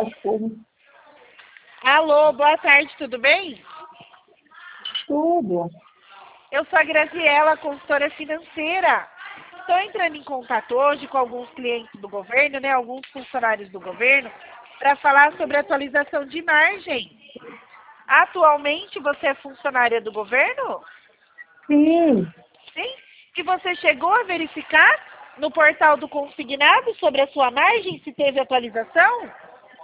o fogo. Alô, boa tarde, tudo bem? Tudo. Eu sou a Graziela, consultora financeira. Estou entrando em contato hoje com alguns clientes do governo, né, alguns funcionários do governo, para falar sobre atualização de margem. Atualmente você é funcionária do governo? Sim. Sim? E você chegou a verificar no portal do consignado sobre a sua margem, se teve atualização?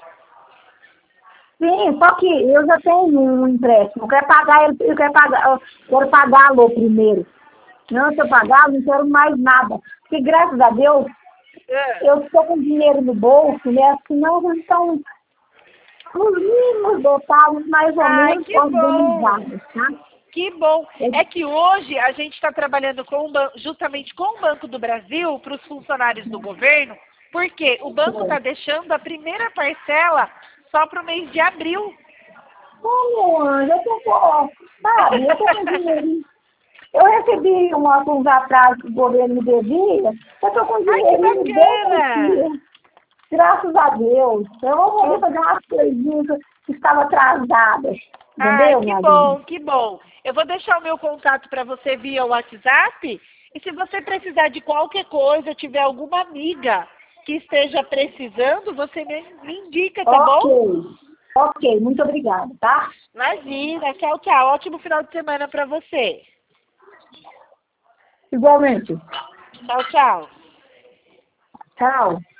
Sim, só que eu já tenho um empréstimo. Eu quero pagá-lo primeiro. Não, se eu pagar, não quero mais nada. Porque, graças a Deus, eu estou com dinheiro no bolso, né? As finanças estão nos mínimos dotados, mais ou Ai, menos que bom! organizados, tá? Que bom! É que hoje a gente está trabalhando justamente com o Banco do Brasil para os funcionários do governo, porque o banco está deixando a primeira parcela só para o mês de abril. Como, Anja? Sabe, eu tô com dinheirinho. Eu recebi uns atrasos que o governo me devia, eu tô com Ai, que dinheirinho bacana! bem. Graças a Deus. Eu vou poder fazer umas coisinhas que estavam atrasadas. Ai, Entendeu, que minha bom, vida? que bom. Eu vou deixar o meu contato para você via WhatsApp. E se você precisar de qualquer coisa, tiver alguma amiga que esteja precisando, você me indica, tá bom? Ok. Ok, muito obrigada, tá? Imagina, tchau, tchau. Ótimo final de semana para você. Igualmente. Tchau, tchau. Tchau.